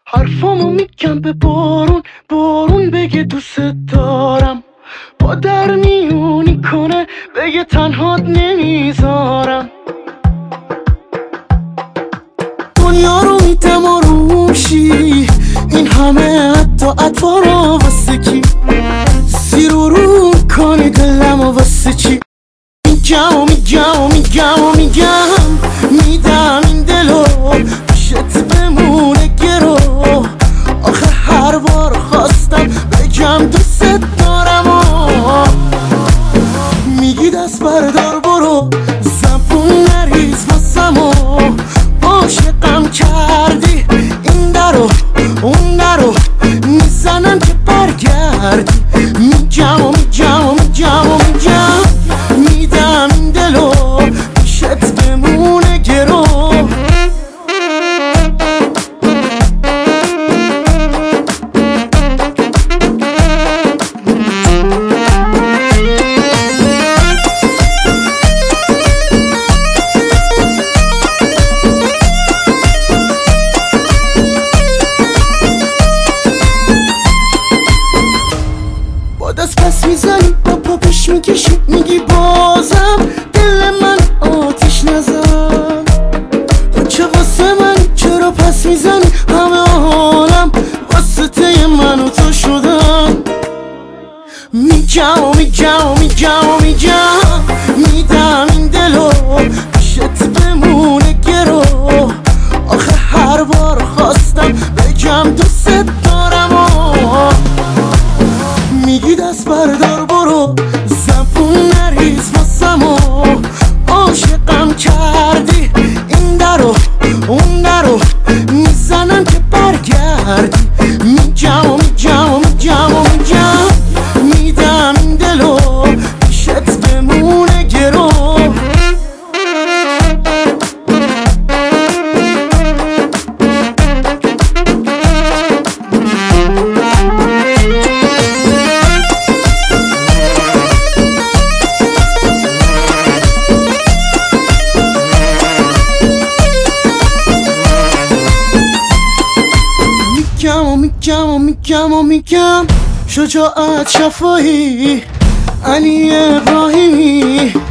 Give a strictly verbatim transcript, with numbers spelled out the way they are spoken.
حرفامو میگم به بارون، بارون بگه دوست دارم. با در میونی کنه بگه تنهات نمیذارم. دنیا رو میدم آرومشی، این همه حتی اطوارا واسه کی؟ زیر و رو کنی دلم و واسه چی؟ میگم و میگم و میگم و میگم میدم این دلو پیشت بمونه گرو. آخه هر بار خواستم بگم دوست دارم و میگی دست بردار برو، زبون نریز واسم و عاشقم کردی. این درو اون درو میزنم که برگردی. میگم و میگم و میگم و میگم میدم این دلو پیشت بمونه گرو. دست پس میزنی با پا پیش میکشی، میگی بازم دل من آتیش نزن. چه واسه من چرا پس میزنی؟ همه حالم واسطه من و تو شدن. میگم و میگم و میگم و میگم میدم این دلو پیشت بمونه گرو. آخه هر بار خواستم بگم دوست دارم و میگی دست بردار برو، زبون نریز واسم و عاشقم کردی. این درو اون درو میزنم که برگردی. میگم و میگم و میگم و میگم میدم این دلو پیشت بمونه گرو. میگم و میگم و میگم و میگم شجاعت شفاهی علی ابراهیمی.